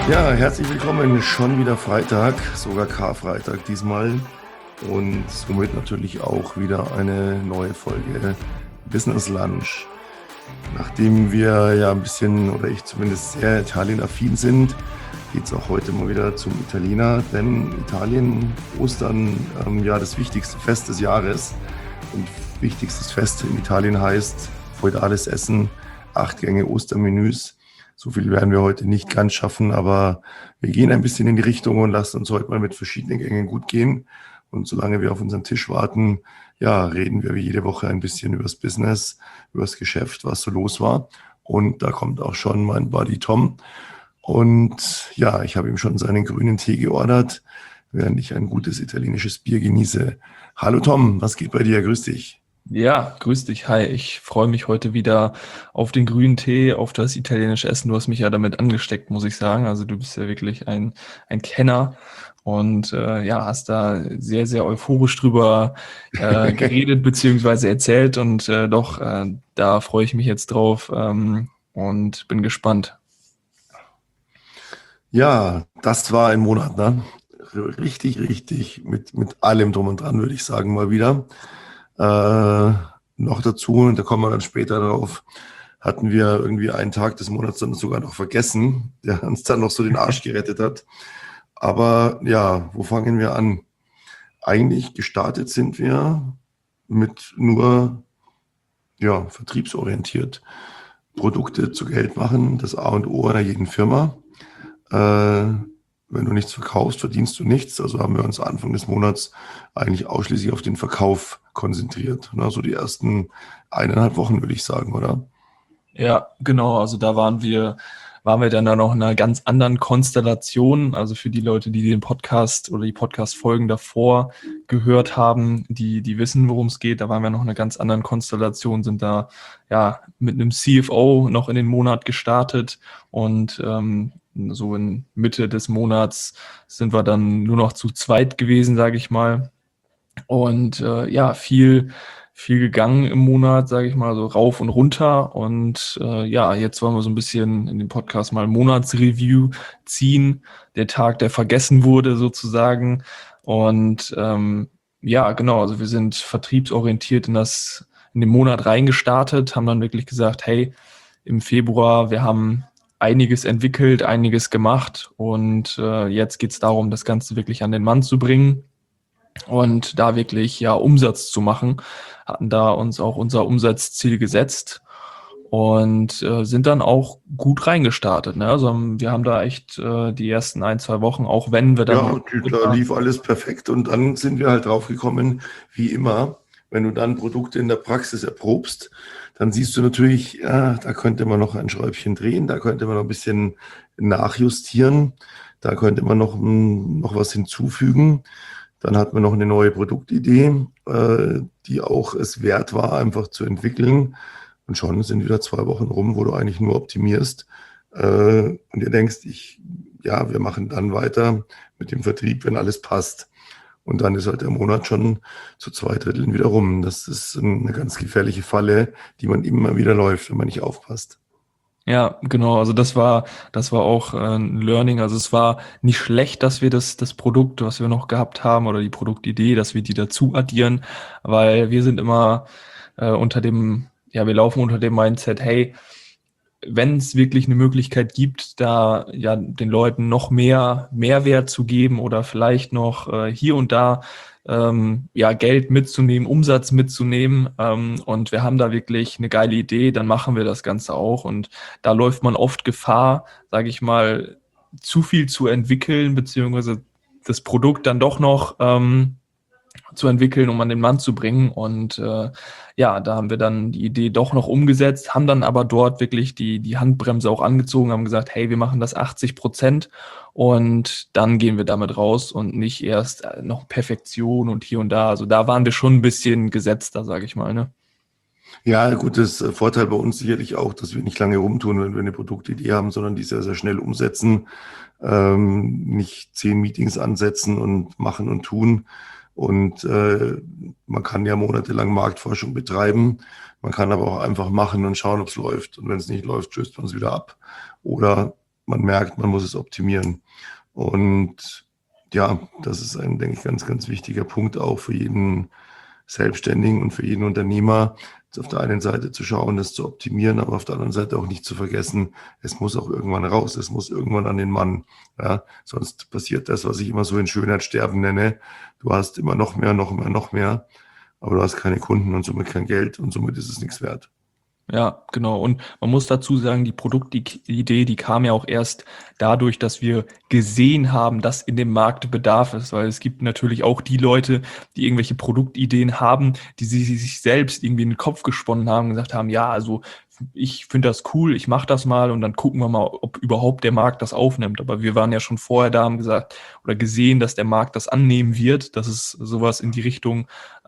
Ja, herzlich willkommen. Schon wieder Freitag, sogar Karfreitag diesmal. Und somit natürlich auch wieder eine neue Folge Business Lunch. Nachdem wir ja ein bisschen, oder ich zumindest sehr Italien-affin sind, geht es auch heute mal wieder zum Italiener. Denn Italien, Ostern, ja das wichtigste Fest des Jahres. Und wichtigstes Fest in Italien heißt feudales Essen, 8 Gänge Ostermenüs. So viel werden wir heute nicht ganz schaffen, aber wir gehen ein bisschen in die Richtung und lassen uns heute mal mit verschiedenen Gängen gut gehen. Und solange wir auf unseren Tisch warten, ja, reden wir wie jede Woche ein bisschen über das Business, über das Geschäft, was so los war. Und da kommt auch schon mein Buddy Tom. Und ja, ich habe ihm schon seinen grünen Tee geordert, während ich ein gutes italienisches Bier genieße. Hallo Tom, was geht bei dir? Grüß dich. Ja, grüß dich. Hi, ich freue mich heute wieder auf den grünen Tee, auf das italienische Essen. Du hast mich ja damit angesteckt, muss ich sagen. Also du bist ja wirklich ein Kenner und ja, hast da sehr, sehr euphorisch drüber geredet beziehungsweise erzählt und da freue ich mich jetzt drauf und bin gespannt. Ja, das war ein Monat, ne? Richtig, richtig mit allem drum und dran, würde ich sagen, mal wieder. Äh, Noch dazu, und da kommen wir dann später drauf, hatten wir irgendwie einen Tag des Monats dann sogar noch vergessen, der uns dann noch so den Arsch gerettet hat. Aber ja, wo fangen wir an? Eigentlich gestartet sind wir mit nur, ja, vertriebsorientiert. Produkte zu Geld machen, das A und O einer jeden Firma. Äh, Wenn du nichts verkaufst, verdienst du nichts. Also haben wir uns Anfang des Monats eigentlich ausschließlich auf den Verkauf konzentriert. So die ersten 1,5 Wochen, würde ich sagen, oder? Ja, genau. Also waren wir dann da noch in einer ganz anderen Konstellation. Also für die Leute, die den Podcast oder die Podcast-Folgen davor gehört haben, die wissen, worum es geht. Da waren wir noch in einer ganz anderen Konstellation, sind da ja mit einem CFO noch in den Monat gestartet und so in Mitte des Monats sind wir dann nur noch zu zweit gewesen, sage ich mal. Und ja, viel gegangen im Monat, sage ich mal, so rauf und runter. Und ja, jetzt wollen wir so ein bisschen in dem Podcast mal Monatsreview ziehen. Der Tag, der vergessen wurde sozusagen. Und ja, genau, also wir sind vertriebsorientiert in den Monat reingestartet, haben dann wirklich gesagt, hey, im Februar, wir haben einiges entwickelt, einiges gemacht und jetzt geht es darum, das Ganze wirklich an den Mann zu bringen und da wirklich ja Umsatz zu machen, hatten da uns auch unser Umsatzziel gesetzt und sind dann auch gut reingestartet. Ne? Also wir haben da echt die ersten 1, 2 Wochen, auch wenn wir dann Ja, da lief alles perfekt und dann sind wir halt drauf gekommen, wie immer, wenn du dann Produkte in der Praxis erprobst, dann siehst du natürlich, ja, da könnte man noch ein Schräubchen drehen, da könnte man noch ein bisschen nachjustieren, da könnte man noch was hinzufügen. Dann hat man noch eine neue Produktidee, die auch es wert war, einfach zu entwickeln. Und schon sind wieder 2 Wochen rum, wo du eigentlich nur optimierst. Und ihr denkst, ja, wir machen dann weiter mit dem Vertrieb, wenn alles passt. Und dann ist halt der Monat schon zu 2/3 wieder rum. Das ist eine ganz gefährliche Falle, die man immer wieder läuft, wenn man nicht aufpasst. ja, genau. Also das war auch ein Learning. Also es war nicht schlecht, dass wir das Produkt, was wir noch gehabt haben oder die Produktidee, dass wir die dazu addieren, weil wir sind immer wir laufen unter dem Mindset, hey, wenn es wirklich eine Möglichkeit gibt, da ja den Leuten noch mehr Mehrwert zu geben oder vielleicht noch hier und da ja Geld mitzunehmen, Umsatz mitzunehmen und wir haben da wirklich eine geile Idee, dann machen wir das Ganze auch und da läuft man oft Gefahr, sage ich mal, zu viel zu entwickeln beziehungsweise das Produkt dann doch noch zu entwickeln, um an den Mann zu bringen. Und ja, da haben wir dann die Idee doch noch umgesetzt, haben dann aber dort wirklich die Handbremse auch angezogen, haben gesagt, hey, wir machen das 80% und dann gehen wir damit raus und nicht erst noch Perfektion und hier und da. Also da waren wir schon ein bisschen gesetzter, sage ich mal. Ne? Ja, gut, das Vorteil bei uns sicherlich auch, dass wir nicht lange rumtun, wenn wir eine Produktidee haben, sondern die sehr, sehr schnell umsetzen, nicht 10 Meetings ansetzen und machen und tun. Und man kann ja monatelang Marktforschung betreiben. Man kann aber auch einfach machen und schauen, ob es läuft. Und wenn es nicht läuft, stößt man es wieder ab. Oder man merkt, man muss es optimieren. Und ja, das ist ein, denke ich, ganz, ganz wichtiger Punkt auch für jeden Selbstständigen und für jeden Unternehmer, auf der einen Seite zu schauen, das zu optimieren, aber auf der anderen Seite auch nicht zu vergessen, es muss auch irgendwann raus, es muss irgendwann an den Mann. Ja, sonst passiert das, was ich immer so in Schönheitssterben nenne. Du hast immer noch mehr, noch mehr, noch mehr, aber du hast keine Kunden und somit kein Geld und somit ist es nichts wert. Ja, genau. Und man muss dazu sagen, die Produktidee, die kam ja auch erst dadurch, dass wir gesehen haben, dass in dem Markt Bedarf ist, weil es gibt natürlich auch die Leute, die irgendwelche Produktideen haben, die sie sich selbst irgendwie in den Kopf gesponnen haben und gesagt haben, ja, also ich finde das cool, ich mache das mal und dann gucken wir mal, ob überhaupt der Markt das aufnimmt. Aber wir waren ja schon vorher da, haben gesagt oder gesehen, dass der Markt das annehmen wird, dass es sowas in die Richtung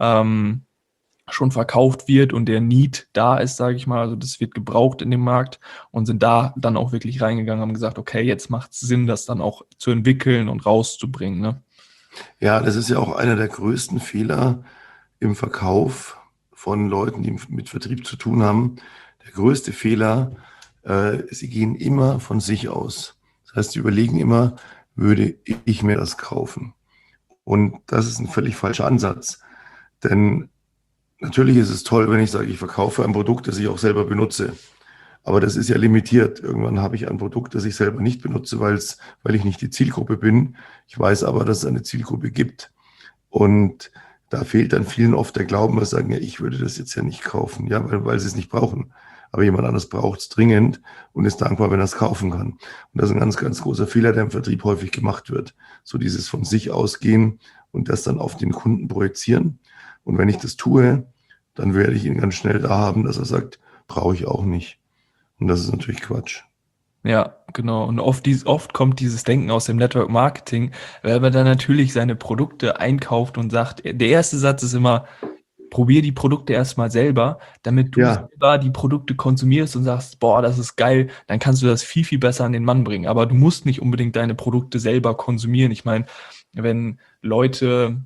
schon verkauft wird und der Need da ist, sage ich mal, also das wird gebraucht in dem Markt und sind da dann auch wirklich reingegangen, haben gesagt, okay, jetzt macht es Sinn, das dann auch zu entwickeln und rauszubringen. Ne? Ja, das ist ja auch einer der größten Fehler im Verkauf von Leuten, die mit Vertrieb zu tun haben. Der größte Fehler, sie gehen immer von sich aus. Das heißt, sie überlegen immer, würde ich mir das kaufen? Und das ist ein völlig falscher Ansatz. Denn natürlich ist es toll, wenn ich sage, ich verkaufe ein Produkt, das ich auch selber benutze. Aber das ist ja limitiert. Irgendwann habe ich ein Produkt, das ich selber nicht benutze, weil ich nicht die Zielgruppe bin. Ich weiß aber, dass es eine Zielgruppe gibt. Und da fehlt dann vielen oft der Glauben, dass sagen, ja, ich würde das jetzt ja nicht kaufen, ja, weil sie es nicht brauchen. Aber jemand anderes braucht es dringend und ist dankbar, wenn er es kaufen kann. Und das ist ein ganz, ganz großer Fehler, der im Vertrieb häufig gemacht wird. So dieses von sich ausgehen und das dann auf den Kunden projizieren. Und wenn ich das tue, dann werde ich ihn ganz schnell da haben, dass er sagt, brauche ich auch nicht. Und das ist natürlich Quatsch. Ja, genau. Und oft kommt dieses Denken aus dem Network Marketing, weil man dann natürlich seine Produkte einkauft und sagt, der erste Satz ist immer, probier die Produkte erstmal selber, damit du Ja, selber die Produkte konsumierst und sagst, boah, das ist geil, dann kannst du das viel, viel besser an den Mann bringen. Aber du musst nicht unbedingt deine Produkte selber konsumieren. Ich meine, wenn Leute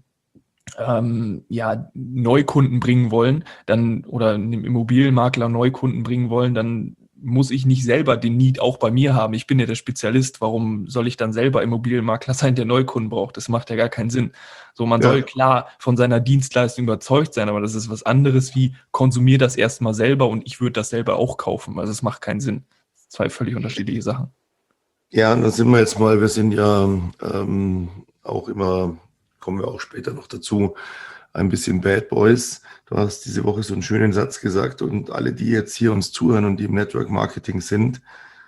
ja, Neukunden bringen wollen, dann oder einem Immobilienmakler Neukunden bringen wollen, dann muss ich nicht selber den Need auch bei mir haben. Ich bin ja der Spezialist. Warum soll ich dann selber Immobilienmakler sein, der Neukunden braucht? Das macht ja gar keinen Sinn. So, man soll ja, klar von seiner Dienstleistung überzeugt sein, aber das ist was anderes wie konsumier das erstmal selber und ich würde das selber auch kaufen. Also es macht keinen Sinn. Zwei völlig unterschiedliche Sachen. ja, und da sind wir jetzt mal, wir sind ja auch immer, kommen wir auch später noch dazu, ein bisschen Bad Boys. Du hast diese Woche so einen schönen Satz gesagt und alle, die jetzt hier uns zuhören und die im Network Marketing sind,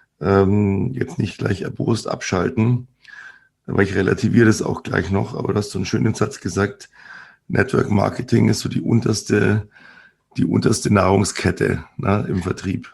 jetzt nicht gleich erbost abschalten, weil ich relativiere das auch gleich noch, aber du hast so einen schönen Satz gesagt, Network Marketing ist so die unterste Nahrungskette, ne, im Vertrieb.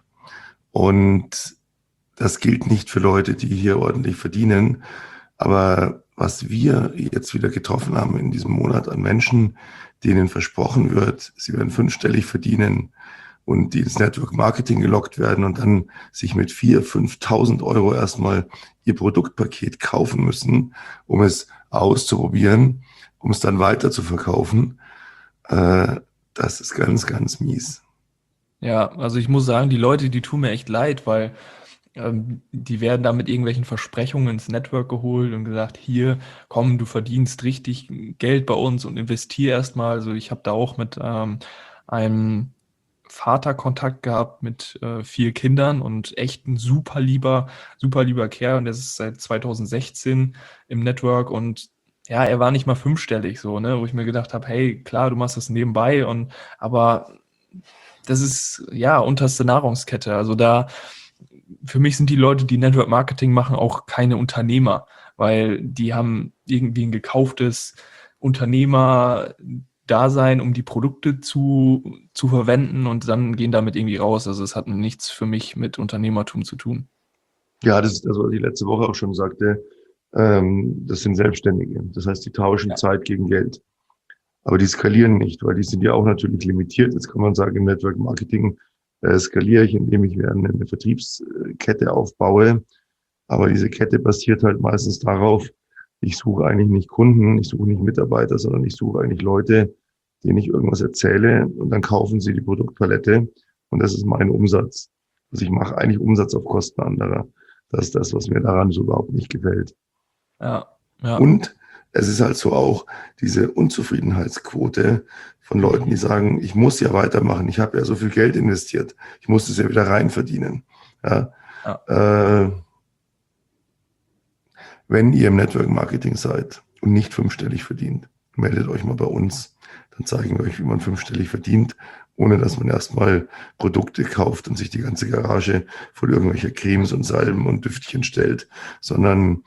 Und das gilt nicht für Leute, die hier ordentlich verdienen. Aber was wir jetzt wieder getroffen haben in diesem Monat an Menschen, denen versprochen wird, sie werden fünfstellig verdienen und die ins Network Marketing gelockt werden und dann sich mit 4.000, 5.000 Euro erstmal ihr Produktpaket kaufen müssen, um es auszuprobieren, um es dann weiter zu verkaufen, das ist ganz, ganz mies. Ja, also ich muss sagen, die Leute, die tun mir echt leid, weil die werden da mit irgendwelchen Versprechungen ins Network geholt und gesagt, hier, komm, du verdienst richtig Geld bei uns und investier erstmal. Also ich habe da auch mit einem Vater Kontakt gehabt mit 4 Kindern und echt ein super lieber Kerl und der ist seit 2016 im Network und ja, er war nicht mal fünfstellig so, ne, wo ich mir gedacht habe, hey, klar, du machst das nebenbei aber das ist ja unterste Nahrungskette. Also da für mich sind die Leute, die Network Marketing machen, auch keine Unternehmer, weil die haben irgendwie ein gekauftes Unternehmer-Dasein, um die Produkte zu verwenden und dann gehen damit irgendwie raus. Also es hat nichts für mich mit Unternehmertum zu tun. Ja, das ist das, was ich letzte Woche auch schon sagte. Das sind Selbstständige. Das heißt, die tauschen Ja. Zeit gegen Geld. Aber die skalieren nicht, weil die sind ja auch natürlich limitiert. Jetzt kann man sagen, im Network Marketing skaliere ich, indem ich eine Vertriebskette aufbaue. Aber diese Kette basiert halt meistens darauf, ich suche eigentlich nicht Kunden, ich suche nicht Mitarbeiter, sondern ich suche eigentlich Leute, denen ich irgendwas erzähle und dann kaufen sie die Produktpalette und das ist mein Umsatz. Also ich mache eigentlich Umsatz auf Kosten anderer. Das ist das, was mir daran so überhaupt nicht gefällt. Ja, ja. Und es ist halt so auch diese Unzufriedenheitsquote von Leuten, die sagen, ich muss ja weitermachen, ich habe ja so viel Geld investiert, ich muss das ja wieder rein verdienen. Ja? Ja. Wenn ihr im Network Marketing seid und nicht fünfstellig verdient, meldet euch mal bei uns. Dann zeigen wir euch, wie man fünfstellig verdient, ohne dass man erstmal Produkte kauft und sich die ganze Garage voll irgendwelcher Cremes und Salben und Düftchen stellt, sondern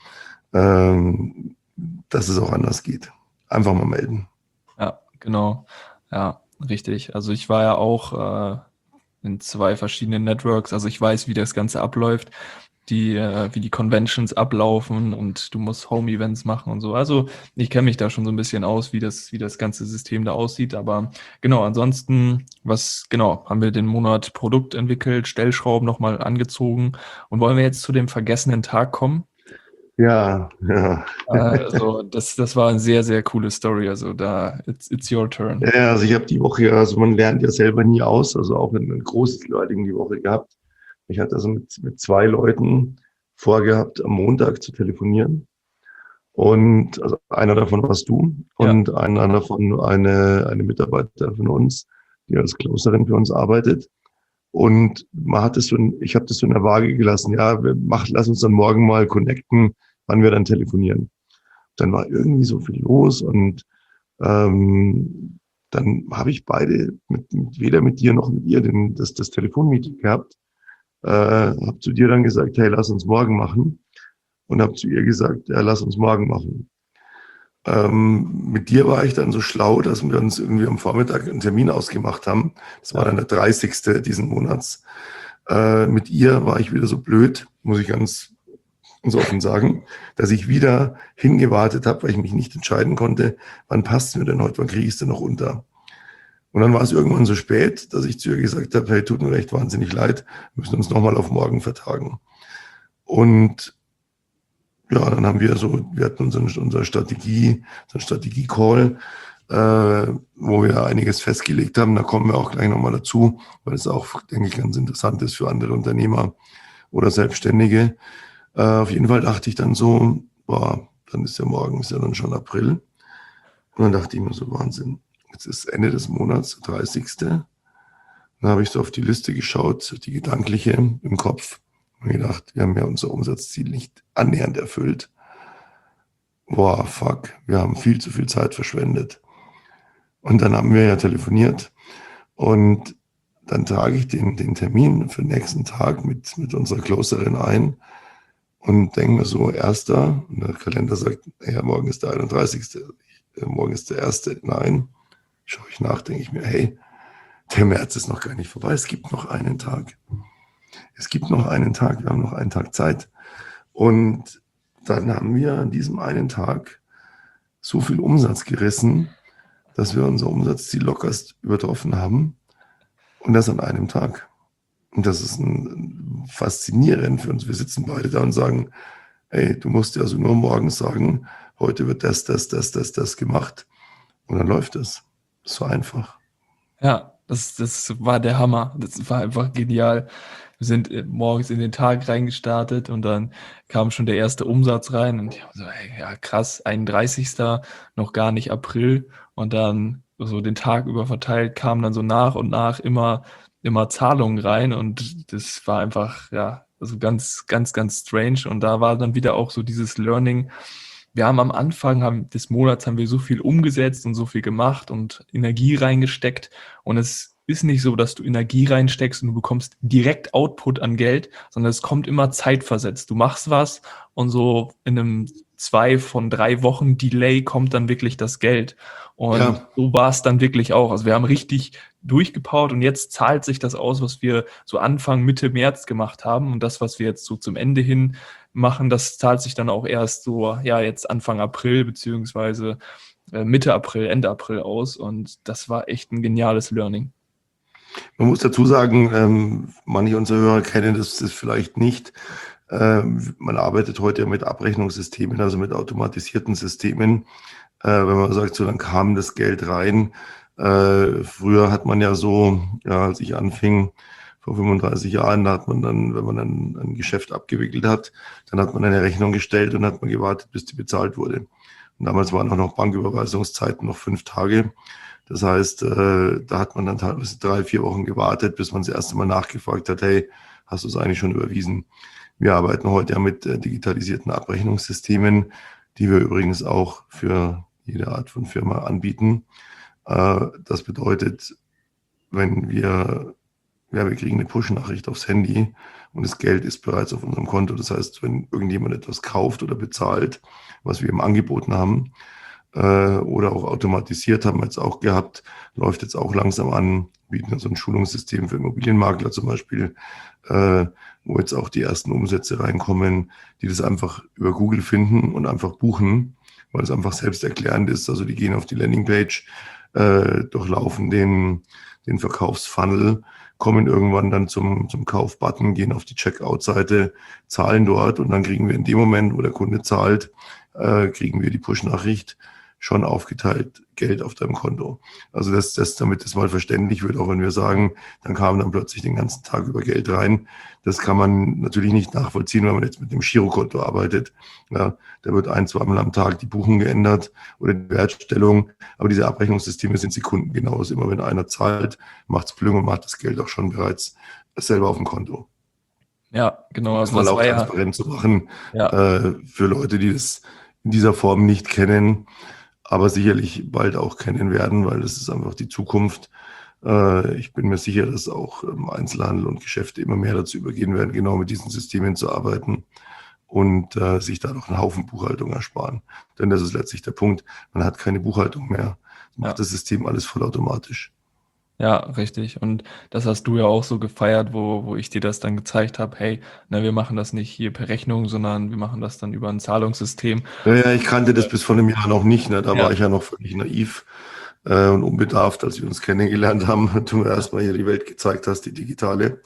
dass es auch anders geht. Einfach mal melden. Ja, genau. Ja, richtig. Also ich war ja auch in 2 verschiedenen Networks. Also ich weiß, wie das Ganze abläuft, wie die Conventions ablaufen und du musst Home-Events machen und so. Also ich kenne mich da schon so ein bisschen aus, wie das ganze System da aussieht. Aber genau, ansonsten, haben wir den Monat Produkt entwickelt, Stellschrauben nochmal angezogen und wollen wir jetzt zu dem vergessenen Tag kommen? Ja. Also das war eine sehr, sehr coole Story. Also it's your turn. Ja, also ich habe die Woche, also man lernt ja selber nie aus, also auch ein großes Learning die Woche gehabt. Ich hatte also mit 2 Leuten vorgehabt, am Montag zu telefonieren. Und also einer davon warst du und einer davon eine Mitarbeiterin von uns, die als Closerin für uns arbeitet. Und ich habe das so in der Waage gelassen, ja, lass uns dann morgen mal connecten, wann wir dann telefonieren. Dann war irgendwie so viel los und dann habe ich beide, weder mit dir noch mit ihr, das Telefonmeeting gehabt. Habe zu dir dann gesagt, hey, lass uns morgen machen. Und habe zu ihr gesagt, ja, lass uns morgen machen. Mit dir war ich dann so schlau, dass wir uns irgendwie am Vormittag einen Termin ausgemacht haben. Das war dann der 30. diesen Monats. Mit ihr war ich wieder so blöd, muss ich ganz offen sagen, dass ich wieder hingewartet habe, weil ich mich nicht entscheiden konnte, wann passt es mir denn heute, wann kriege ich es denn noch unter. Und dann war es irgendwann so spät, dass ich zu ihr gesagt habe, hey, tut mir recht wahnsinnig leid, wir müssen uns nochmal auf morgen vertagen. Und ja, dann haben wir hatten unser Strategie-Call, wo wir einiges festgelegt haben. Da kommen wir auch gleich nochmal dazu, weil es auch, denke ich, ganz interessant ist für andere Unternehmer oder Selbstständige. Auf jeden Fall dachte ich dann so, boah, dann ist ja dann schon April. Und dann dachte ich mir so, Wahnsinn, jetzt ist Ende des Monats, der 30. Dann habe ich so auf die Liste geschaut, die gedankliche im Kopf. Und gedacht, wir haben ja unser Umsatzziel nicht annähernd erfüllt. Boah, fuck, wir haben viel zu viel Zeit verschwendet. Und dann haben wir ja telefoniert und dann trage ich den Termin für den nächsten Tag mit unserer Closerin ein und denke mir so, 1. Und der Kalender sagt, ja, morgen ist der 31. Morgen ist der 1. Nein, schaue ich nach, denke ich mir, hey, der März ist noch gar nicht vorbei, es gibt noch einen Tag. Wir haben noch einen Tag Zeit. Und dann haben wir an diesem einen Tag so viel Umsatz gerissen, dass wir unser Umsatzziel lockerst übertroffen haben. Und das an einem Tag. Und das ist faszinierend für uns. Wir sitzen beide da und sagen, hey, du musst ja also nur morgens sagen, heute wird das gemacht. Und dann läuft es. So einfach. Ja, das war der Hammer. Das war einfach genial. Wir sind morgens in den Tag reingestartet und dann kam schon der erste Umsatz rein und ich habe so, ey, ja krass, 31. noch gar nicht April und dann so den Tag über verteilt kamen dann so nach und nach immer Zahlungen rein und das war einfach, ja, also ganz, ganz, ganz strange und da war dann wieder auch so dieses Learning. Wir haben am Anfang des Monats haben wir so viel umgesetzt und so viel gemacht und Energie reingesteckt und es ist nicht so, dass du Energie reinsteckst und du bekommst direkt Output an Geld, sondern es kommt immer zeitversetzt. Du machst was und so in einem 2 von 3 Wochen Delay kommt dann wirklich das Geld. Und so war es dann wirklich auch. Also wir haben richtig durchgepowert und jetzt zahlt sich das aus, was wir so Anfang, Mitte März gemacht haben. Und das, was wir jetzt so zum Ende hin machen, das zahlt sich dann auch erst so, ja, jetzt Anfang April beziehungsweise Mitte April, Ende April aus. Und das war echt ein geniales Learning. Man muss dazu sagen, manche unserer Hörer kennen das vielleicht nicht. Man arbeitet heute mit Abrechnungssystemen, also mit automatisierten Systemen. Wenn man sagt, so dann kam das Geld rein. Früher hat man ja so, ja, als ich anfing, vor 35 Jahren, da hat man dann, wenn man dann ein Geschäft abgewickelt hat, dann hat man eine Rechnung gestellt und hat man gewartet, bis die bezahlt wurde. Und damals waren auch noch Banküberweisungszeiten noch 5 Tage. Das heißt, da hat man dann teilweise 3-4 Wochen gewartet, bis man das erste Mal nachgefragt hat, hey, hast du es eigentlich schon überwiesen? Wir arbeiten heute ja mit digitalisierten Abrechnungssystemen, die wir übrigens auch für jede Art von Firma anbieten. Das bedeutet, wenn wir kriegen eine Push-Nachricht aufs Handy und das Geld ist bereits auf unserem Konto. Das heißt, wenn irgendjemand etwas kauft oder bezahlt, was wir ihm angeboten haben, oder auch automatisiert haben wir jetzt auch gehabt, läuft jetzt auch langsam an, bieten so ein Schulungssystem für Immobilienmakler zum Beispiel, wo jetzt auch die ersten Umsätze reinkommen, die das einfach über Google finden und einfach buchen, weil es einfach selbsterklärend ist. Also die gehen auf die Landingpage, durchlaufen den Verkaufsfunnel, kommen irgendwann dann zum Kaufbutton, gehen auf die Checkout-Seite, zahlen dort und dann kriegen wir in dem Moment, wo der Kunde zahlt, kriegen wir die Push-Nachricht, schon aufgeteilt Geld auf deinem Konto. Also damit das mal verständlich wird, auch wenn wir sagen, dann kam dann plötzlich den ganzen Tag über Geld rein. Das kann man natürlich nicht nachvollziehen, wenn man jetzt mit dem Girokonto arbeitet. Ja, da wird 1-2 Mal am Tag die Buchung geändert oder die Wertstellung. Aber diese Abrechnungssysteme sind sekundengenau. Also immer wenn einer zahlt, macht's Plüng und macht das Geld auch schon bereits selber auf dem Konto. Ja, genau. Also das mal auch transparent zu machen, für Leute, die das in dieser Form nicht kennen, aber sicherlich bald auch kennen werden, weil das ist einfach die Zukunft. Ich bin mir sicher, dass auch Einzelhandel und Geschäfte immer mehr dazu übergehen werden, genau mit diesen Systemen zu arbeiten und sich da noch einen Haufen Buchhaltung ersparen. Denn das ist letztlich der Punkt, man hat keine Buchhaltung mehr. Macht das System alles vollautomatisch. Ja, richtig. Und das hast du ja auch so gefeiert, wo ich dir das dann gezeigt habe, hey, wir machen das nicht hier per Rechnung, sondern wir machen das dann über ein Zahlungssystem. Ja, ich kannte das bis vor einem Jahr noch nicht. Ne? Da war ich ja noch völlig naiv und unbedarft, als wir uns kennengelernt haben und du mir erstmal hier die Welt gezeigt hast, die digitale.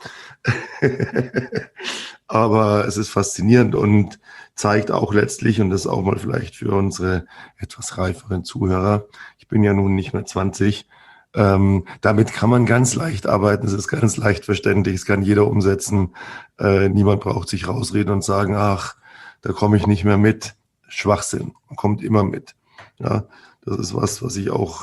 Aber es ist faszinierend und zeigt auch letztlich, und das auch mal vielleicht für unsere etwas reiferen Zuhörer, ich bin ja nun nicht mehr 20, damit kann man ganz leicht arbeiten, es ist ganz leicht verständlich, es kann jeder umsetzen. Niemand braucht sich rausreden und sagen, ach, da komme ich nicht mehr mit. Schwachsinn, man kommt immer mit. Ja, das ist was ich auch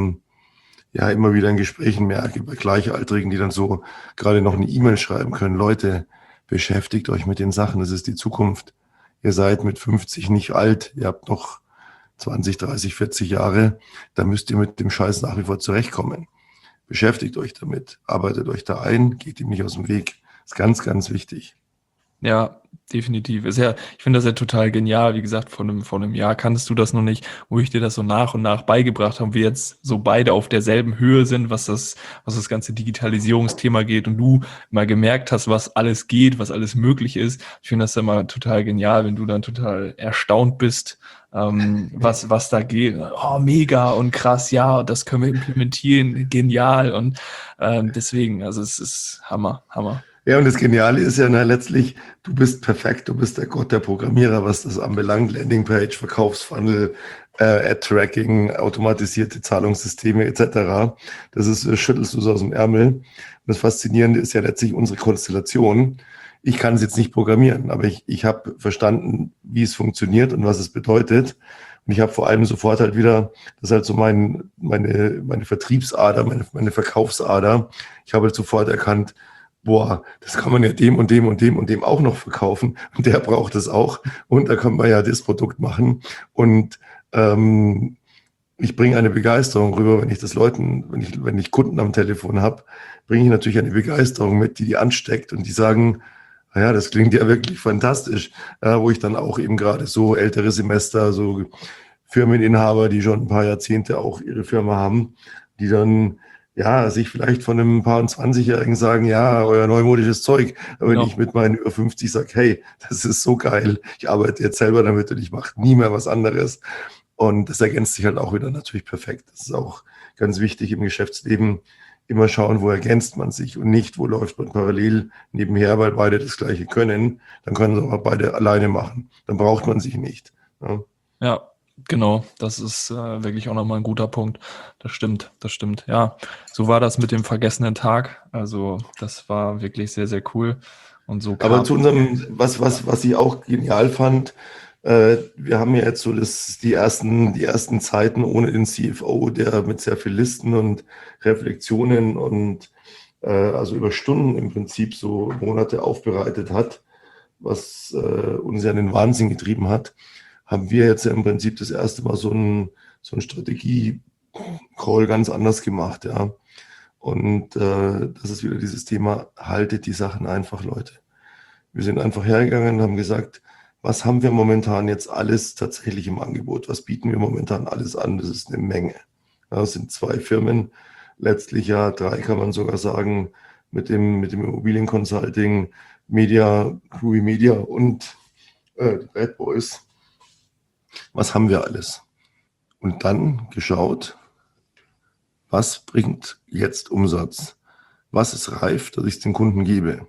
immer wieder in Gesprächen merke, bei Gleichaltrigen, die dann so gerade noch eine E-Mail schreiben können. Leute, beschäftigt euch mit den Sachen, das ist die Zukunft. Ihr seid mit 50 nicht alt, ihr habt noch 20, 30, 40 Jahre, da müsst ihr mit dem Scheiß nach wie vor zurechtkommen. Beschäftigt euch damit, arbeitet euch da ein, geht ihm nicht aus dem Weg. Das ist ganz, ganz wichtig. Ja, definitiv. Ich finde das ja total genial. Wie gesagt, vor einem Jahr kanntest du das noch nicht, wo ich dir das so nach und nach beigebracht habe, wir jetzt so beide auf derselben Höhe sind, was das ganze Digitalisierungsthema geht und du mal gemerkt hast, was alles geht, was alles möglich ist. Ich finde das ja mal total genial, wenn du dann total erstaunt bist, was da geht. Oh, mega und krass, ja, das können wir implementieren, genial und deswegen, also es ist Hammer. Ja, und das Geniale ist ja letztlich, du bist perfekt, du bist der Gott der Programmierer, was das anbelangt, Landingpage, Verkaufsfunnel, Ad-Tracking, automatisierte Zahlungssysteme etc. Das ist, schüttelst du so aus dem Ärmel. Und das Faszinierende ist ja letztlich unsere Konstellation. Ich kann es jetzt nicht programmieren, aber ich habe verstanden, wie es funktioniert und was es bedeutet. Und ich habe vor allem sofort halt wieder, das ist halt so meine Vertriebsader, meine Verkaufsader. Ich habe halt sofort erkannt, boah, das kann man ja dem und dem und dem und dem auch noch verkaufen und der braucht es auch und da kann man ja das Produkt machen und ich bringe eine Begeisterung rüber, wenn ich das Leuten, wenn ich Kunden am Telefon habe, bringe ich natürlich eine Begeisterung mit, die ansteckt und die sagen, naja, das klingt ja wirklich fantastisch, wo ich dann auch eben gerade so ältere Semester, so Firmeninhaber, die schon ein paar Jahrzehnte auch ihre Firma haben, die dann sich vielleicht von einem paar 20-Jährigen sagen, ja, euer neumodisches Zeug. Aber wenn ich mit meinen über 50 sage, hey, das ist so geil, ich arbeite jetzt selber damit und ich mache nie mehr was anderes. Und das ergänzt sich halt auch wieder natürlich perfekt. Das ist auch ganz wichtig im Geschäftsleben, immer schauen, wo ergänzt man sich und nicht, wo läuft man parallel nebenher, weil beide das Gleiche können. Dann können sie aber beide alleine machen. Dann braucht man sich nicht. Ja, Genau, das ist wirklich auch nochmal ein guter Punkt. Das stimmt, das stimmt. Ja, so war das mit dem vergessenen Tag. Also das war wirklich sehr, sehr cool. Und so Aber kam zu unserem, was ich auch genial fand, wir haben ja jetzt so die ersten Zeiten ohne den CFO, der mit sehr viel Listen und Reflexionen und also über Stunden im Prinzip so Monate aufbereitet hat, was uns ja in den Wahnsinn getrieben hat, haben wir jetzt ja im Prinzip das erste Mal so ein Strategie-Call ganz anders gemacht, ja. Und das ist wieder dieses Thema, haltet die Sachen einfach, Leute. Wir sind einfach hergegangen und haben gesagt, was haben wir momentan jetzt alles tatsächlich im Angebot? Was bieten wir momentan alles an? Das ist eine Menge. Ja, das sind 2 Firmen, letztlich ja 3 kann man sogar sagen, mit dem Immobilienconsulting, Media, Crewy Media und die Bad Boys. Was haben wir alles? Und dann geschaut, was bringt jetzt Umsatz? Was ist reif, dass ich es den Kunden gebe?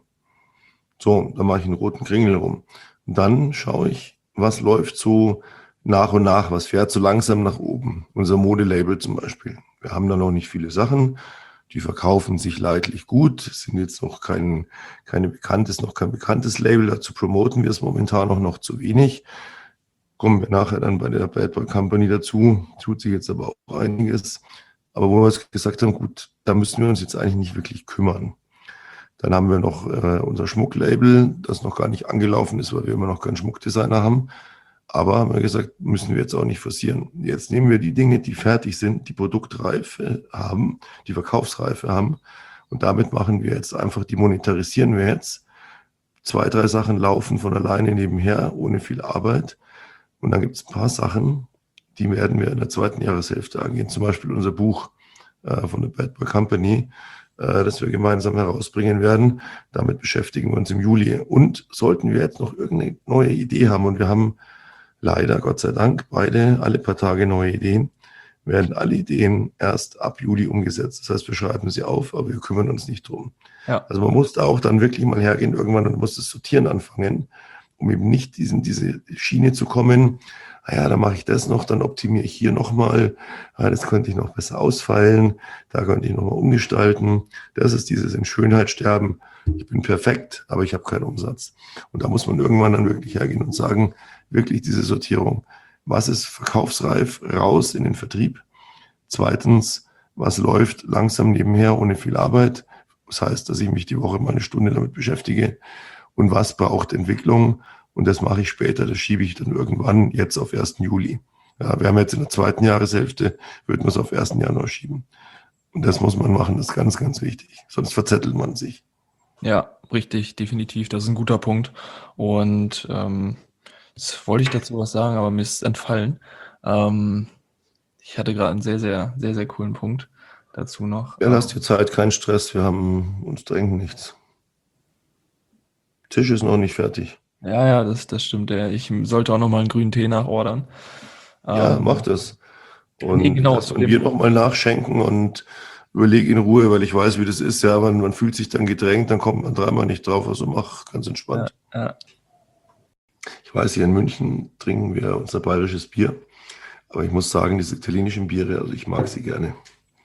So, dann mache ich einen roten Kringel rum. Und dann schaue ich, was läuft so nach und nach, was fährt so langsam nach oben. Unser Modelabel zum Beispiel. Wir haben da noch nicht viele Sachen, die verkaufen sich leidlich gut, sind jetzt noch kein bekanntes Label, dazu promoten wir es momentan noch zu wenig. Kommen wir nachher dann bei der Bad Boy Company dazu, tut sich jetzt aber auch einiges. Aber wo wir uns gesagt haben, gut, da müssen wir uns jetzt eigentlich nicht wirklich kümmern. Dann haben wir noch unser Schmucklabel, das noch gar nicht angelaufen ist, weil wir immer noch keinen Schmuckdesigner haben. Aber haben wir gesagt, müssen wir jetzt auch nicht forcieren. Jetzt nehmen wir die Dinge, die fertig sind, die Produktreife haben, die Verkaufsreife haben. Und damit machen wir jetzt einfach, die monetarisieren wir jetzt. 2, 3 Sachen laufen von alleine nebenher, ohne viel Arbeit. Und dann gibt es ein paar Sachen, die werden wir in der 2. Jahreshälfte angehen. Zum Beispiel unser Buch von der Bad Boy Company, das wir gemeinsam herausbringen werden. Damit beschäftigen wir uns im Juli. Und sollten wir jetzt noch irgendeine neue Idee haben, und wir haben leider, Gott sei Dank, alle paar Tage neue Ideen, werden alle Ideen erst ab Juli umgesetzt. Das heißt, wir schreiben sie auf, aber wir kümmern uns nicht drum. Ja. Also man muss da auch dann wirklich mal hergehen irgendwann und muss das Sortieren anfangen, um eben nicht diese Schiene zu kommen. Ja, dann mache ich das noch, dann optimiere ich hier nochmal. Ja, das könnte ich noch besser ausfeilen, da könnte ich nochmal umgestalten. Das ist dieses in Schönheit sterben. Ich bin perfekt, aber ich habe keinen Umsatz. Und da muss man irgendwann dann wirklich hergehen und sagen, wirklich diese Sortierung. Was ist verkaufsreif? Raus in den Vertrieb. 2, was läuft langsam nebenher ohne viel Arbeit? Das heißt, dass ich mich die Woche mal eine Stunde damit beschäftige. Und was braucht Entwicklung? Und das mache ich später, das schiebe ich dann irgendwann jetzt auf 1. Juli. Ja, wir haben jetzt in der 2. Jahreshälfte, würden wir es auf 1. Januar schieben. Und das muss man machen, das ist ganz, ganz wichtig. Sonst verzettelt man sich. Ja, richtig, definitiv. Das ist ein guter Punkt. Und jetzt wollte ich dazu was sagen, aber mir ist es entfallen. Ich hatte gerade einen sehr, sehr, sehr, sehr coolen Punkt dazu noch. Ja, lass dir Zeit, kein Stress, wir haben uns drängen nichts. Tisch ist noch nicht fertig. Ja, das stimmt. Ich sollte auch noch mal einen grünen Tee nachordern. Ja, mach das. Und Nee, genau, lass von mir nochmal nachschenken und überleg in Ruhe, weil ich weiß, wie das ist. Ja, man fühlt sich dann gedrängt, dann kommt man dreimal nicht drauf. Also mach ganz entspannt. Ja. Ich weiß, hier in München trinken wir unser bayerisches Bier. Aber ich muss sagen, diese italienischen Biere, also ich mag sie gerne.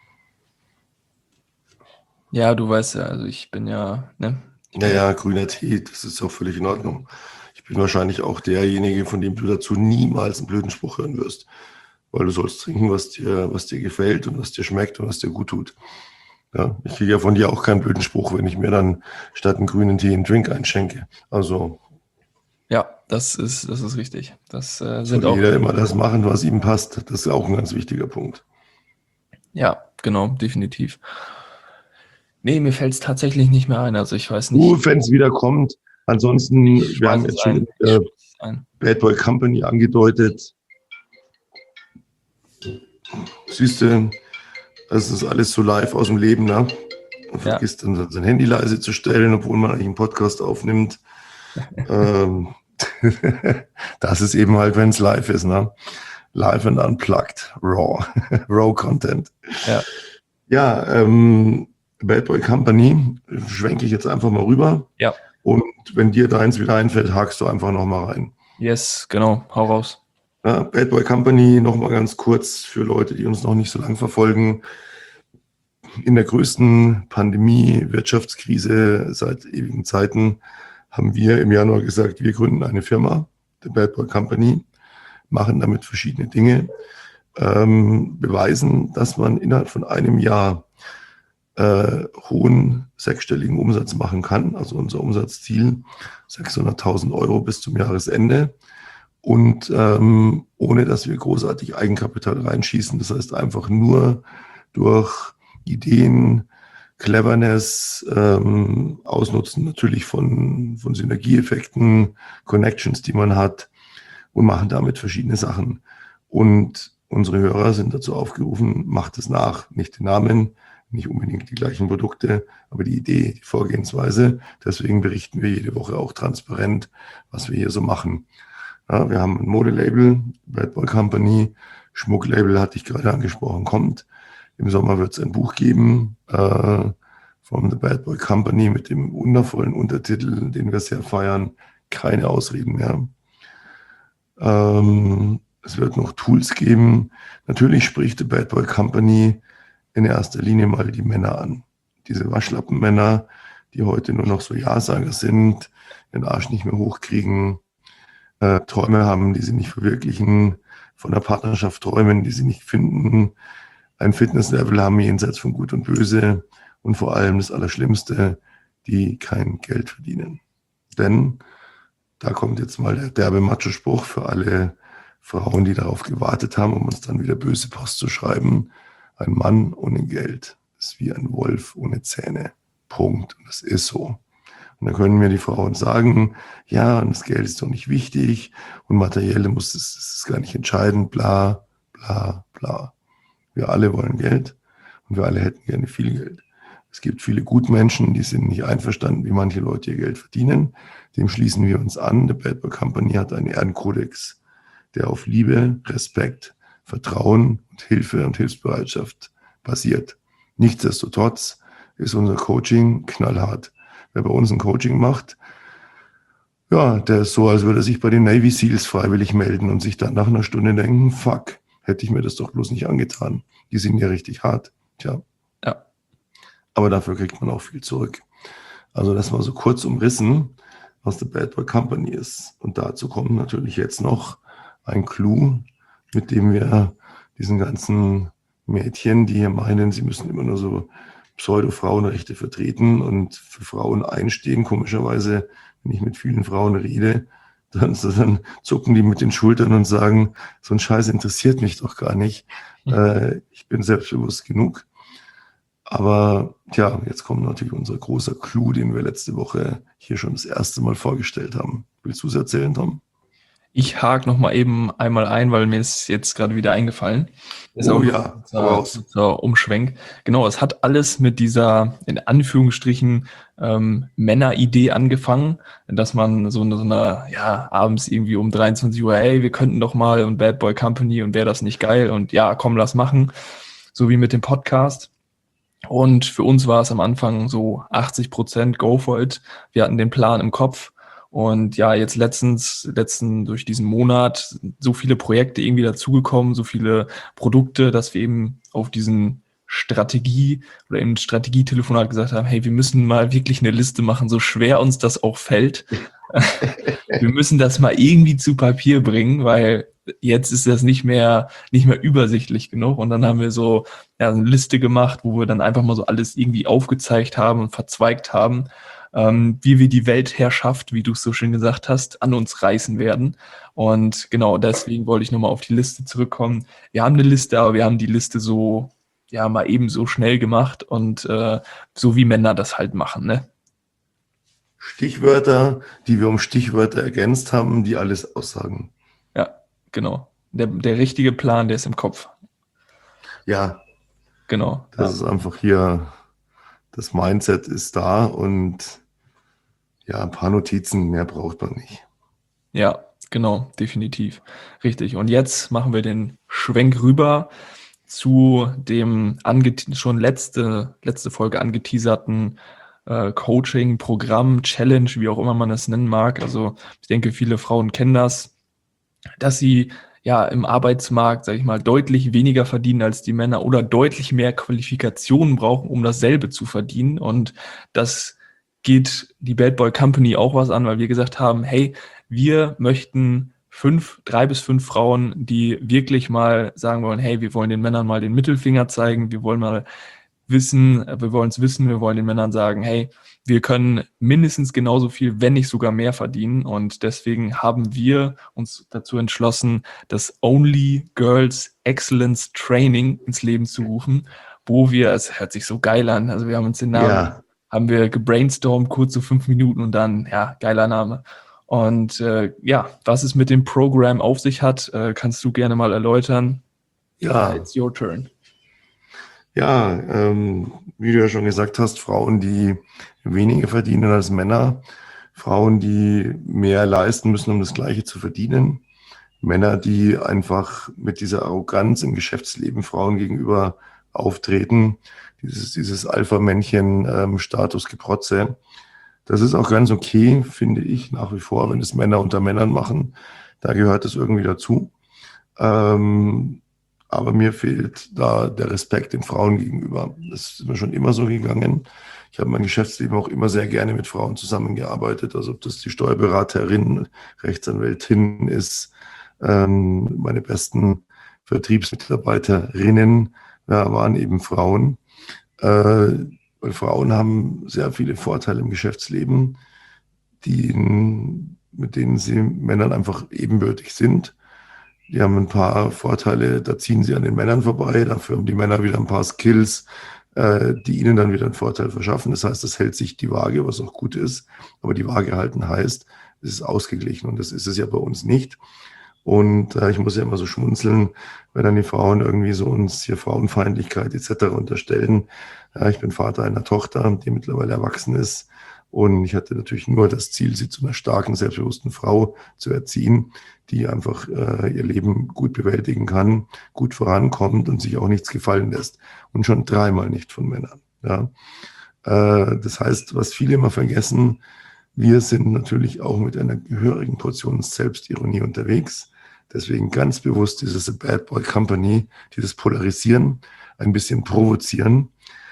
Ja, du weißt ja, also ich bin ja, ne? Ja, grüner Tee, das ist auch völlig in Ordnung. Ich bin wahrscheinlich auch derjenige, von dem du dazu niemals einen blöden Spruch hören wirst. Weil du sollst trinken, was dir gefällt und was dir schmeckt und was dir gut tut. Ja, ich kriege ja von dir auch keinen blöden Spruch, wenn ich mir dann statt einen grünen Tee einen Drink einschenke. Also Ja, das ist richtig. Das sind soll auch. jeder immer das machen, was ihm passt. Das ist auch ein ganz wichtiger Punkt. Ja, genau, definitiv. Nee, mir fällt es tatsächlich nicht mehr ein. Also ich weiß nicht. Wenn es wieder kommt. Ansonsten, wir haben jetzt schon Bad Boy Company angedeutet. Siehst du, das ist alles so live aus dem Leben, ne? Man vergisst dann sein Handy leise zu stellen, obwohl man eigentlich einen Podcast aufnimmt. Das ist eben halt, wenn es live ist, ne? Live and unplugged, raw Content. Ja, Bad Boy Company schwenke ich jetzt einfach mal rüber. Ja. Und wenn dir deins wieder einfällt, hakst du einfach noch mal rein. Yes, genau, hau raus. Ja, Bad Boy Company, nochmal ganz kurz für Leute, die uns noch nicht so lange verfolgen. In der größten Pandemie, Wirtschaftskrise seit ewigen Zeiten haben wir im Januar gesagt, wir gründen eine Firma, The Bad Boy Company, machen damit verschiedene Dinge, beweisen, dass man innerhalb von einem Jahr hohen sechsstelligen Umsatz machen kann. Also unser Umsatzziel 600.000 Euro bis zum Jahresende. Und ohne dass wir großartig Eigenkapital reinschießen. Das heißt einfach nur durch Ideen, Cleverness, Ausnutzen natürlich von Synergieeffekten, Connections, die man hat und machen damit verschiedene Sachen. Und unsere Hörer sind dazu aufgerufen, macht es nach. Nicht den Namen, nicht unbedingt die gleichen Produkte, aber die Idee, die Vorgehensweise. Deswegen berichten wir jede Woche auch transparent, was wir hier so machen. Ja, wir haben ein Modelabel, Bad Boy Company, Schmucklabel hatte ich gerade angesprochen, kommt. Im Sommer wird es ein Buch geben, from the Bad Boy Company mit dem wundervollen Untertitel, den wir sehr feiern, keine Ausreden mehr. Es wird noch Tools geben. Natürlich spricht die Bad Boy Company in erster Linie mal die Männer an. Diese Waschlappenmänner, die heute nur noch so Ja-Sager sind, den Arsch nicht mehr hochkriegen, Träume haben, die sie nicht verwirklichen, von der Partnerschaft träumen, die sie nicht finden, ein Fitnesslevel haben jenseits von Gut und Böse und vor allem das Allerschlimmste, die kein Geld verdienen. Denn da kommt jetzt mal der derbe Macho-Spruch für alle Frauen, die darauf gewartet haben, um uns dann wieder böse Post zu schreiben. Ein Mann ohne Geld ist wie ein Wolf ohne Zähne. Punkt. Und das ist so. Und dann können mir die Frauen sagen, ja, und das Geld ist doch nicht wichtig und Materielle das ist gar nicht entscheidend, bla, bla, bla. Wir alle wollen Geld und wir alle hätten gerne viel Geld. Es gibt viele Gutmenschen, die sind nicht einverstanden, wie manche Leute ihr Geld verdienen. Dem schließen wir uns an. The Bad Boy Company hat einen Ehrenkodex, der auf Liebe, Respekt, Vertrauen und Hilfe und Hilfsbereitschaft basiert. Nichtsdestotrotz ist unser Coaching knallhart. Wer bei uns ein Coaching macht, ja, der ist so, als würde er sich bei den Navy Seals freiwillig melden und sich dann nach einer Stunde denken, fuck, hätte ich mir das doch bloß nicht angetan. Die sind ja richtig hart. Tja. Ja. Aber dafür kriegt man auch viel zurück. Also das war so kurz umrissen, was The Bad Boy Company ist. Und dazu kommt natürlich jetzt noch ein Clou, mit dem wir diesen ganzen Mädchen, die hier meinen, sie müssen immer nur so Pseudo-Frauenrechte vertreten und für Frauen einstehen. Komischerweise, wenn ich mit vielen Frauen rede, dann zucken die mit den Schultern und sagen, so ein Scheiß interessiert mich doch gar nicht. Ich bin selbstbewusst genug. Aber tja, jetzt kommt natürlich unser großer Clou, den wir letzte Woche hier schon das erste Mal vorgestellt haben. Willst du es erzählen, Tom? Ich hake noch mal eben einmal ein, weil mir ist jetzt gerade wieder eingefallen. Das ist Oh auch ja, unser Umschwenk. Genau, es hat alles mit dieser, in Anführungsstrichen, Männeridee angefangen, dass man so eine, ja, abends irgendwie um 23 Uhr, hey, wir könnten doch mal und Bad Boy Company und wäre das nicht geil und ja, komm, lass machen. So wie mit dem Podcast. Und für uns war es am Anfang so 80% go for it. Wir hatten den Plan im Kopf. Und ja, jetzt letzten durch diesen Monat so viele Projekte irgendwie dazugekommen, so viele Produkte, dass wir eben auf diesen Strategietelefonat gesagt haben, hey, wir müssen mal wirklich eine Liste machen, so schwer uns das auch fällt. Wir müssen das mal irgendwie zu Papier bringen, weil jetzt ist das nicht mehr übersichtlich genug. Und dann haben wir so eine Liste gemacht, wo wir dann einfach mal so alles irgendwie aufgezeigt haben und verzweigt haben, wie wir die Weltherrschaft, wie du es so schön gesagt hast, an uns reißen werden. Und genau deswegen wollte ich nochmal auf die Liste zurückkommen. Wir haben eine Liste, aber wir haben die Liste so, ja, mal eben so schnell gemacht und so wie Männer das halt machen, ne? Stichwörter, die wir um Stichwörter ergänzt haben, die alles aussagen. Ja, genau. Der richtige Plan, der ist im Kopf. Ja, Genau. das ist einfach hier, das Mindset ist da und ja, ein paar Notizen, mehr braucht man nicht. Ja, genau, definitiv. Richtig. Und jetzt machen wir den Schwenk rüber zu dem schon letzte Folge angeteaserten Coaching, Programm, Challenge, wie auch immer man es nennen mag. Also ich denke, viele Frauen kennen das, dass sie ja im Arbeitsmarkt, sage ich mal, deutlich weniger verdienen als die Männer oder deutlich mehr Qualifikationen brauchen, um dasselbe zu verdienen. Und das geht die Bad Boy Company auch was an, weil wir gesagt haben, hey, wir möchten 3 bis 5 Frauen, die wirklich mal sagen wollen, hey, wir wollen den Männern mal den Mittelfinger zeigen, wir wollen mal wir wollen es wissen, wir wollen den Männern sagen, hey, wir können mindestens genauso viel, wenn nicht sogar mehr verdienen. Und deswegen haben wir uns dazu entschlossen, das Only Girls Excellence Training ins Leben zu rufen, wo es hört sich so geil an, also wir haben uns den Namen, Ja, haben wir gebrainstormt, kurz so 5 Minuten und dann, ja, geiler Name. Und ja, was es mit dem Programm auf sich hat, kannst du gerne mal erläutern. ja, It's your turn. ja, wie du ja schon gesagt hast, Frauen, die weniger verdienen als Männer, Frauen, die mehr leisten müssen, um das Gleiche zu verdienen, Männer, die einfach mit dieser Arroganz im Geschäftsleben Frauen gegenüber auftreten, dieses Alpha-Männchen-Statusgeprotze. Das ist auch ganz okay, finde ich, nach wie vor, wenn es Männer unter Männern machen. Da gehört es irgendwie dazu. Aber mir fehlt da der Respekt den Frauen gegenüber. Das ist mir schon immer so gegangen. Ich habe mein Geschäftsleben auch immer sehr gerne mit Frauen zusammengearbeitet. Also ob das die Steuerberaterin, Rechtsanwältin ist, meine besten Vertriebsmitarbeiterinnen waren eben Frauen. Weil Frauen haben sehr viele Vorteile im Geschäftsleben, mit denen sie Männern einfach ebenbürtig sind. Die haben ein paar Vorteile, da ziehen sie an den Männern vorbei, dafür haben die Männer wieder ein paar Skills, die ihnen dann wieder einen Vorteil verschaffen. Das heißt, es hält sich die Waage, was auch gut ist, aber die Waage halten heißt, es ist ausgeglichen und das ist es ja bei uns nicht. Und ich muss ja immer so schmunzeln, wenn dann die Frauen irgendwie so uns hier Frauenfeindlichkeit etc. unterstellen. Ich bin Vater einer Tochter, die mittlerweile erwachsen ist. Und ich hatte natürlich nur das Ziel, sie zu einer starken, selbstbewussten Frau zu erziehen, die einfach ihr Leben gut bewältigen kann, gut vorankommt und sich auch nichts gefallen lässt. Und schon 3-mal nicht von Männern. Ja. Das heißt, was viele immer vergessen, wir sind natürlich auch mit einer gehörigen Portion Selbstironie unterwegs. Deswegen ganz bewusst dieses Bad Boy Company, dieses Polarisieren, ein bisschen provozieren.